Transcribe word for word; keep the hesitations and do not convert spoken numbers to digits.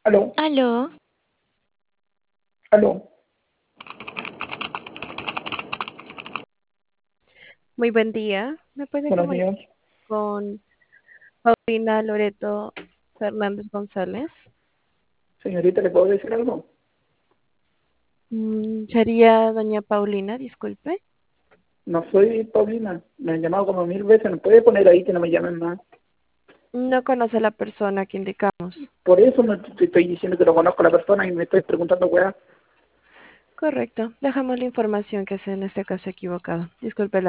Aló, Aló, aló, muy buen día. ¿Me puede buenos comunicar días. con Paulina Loreto Fernández González? Señorita, ¿le puedo decir algo? Mm, sería doña Paulina, disculpe. No soy Paulina, me han llamado como mil veces, ¿no puede poner ahí que no me llamen más? No conoce a la persona que indicamos. Por eso no te estoy diciendo que no conozco a la persona y me estoy preguntando, weá. Correcto. Dejamos la información que es en este caso equivocado. Disculpe la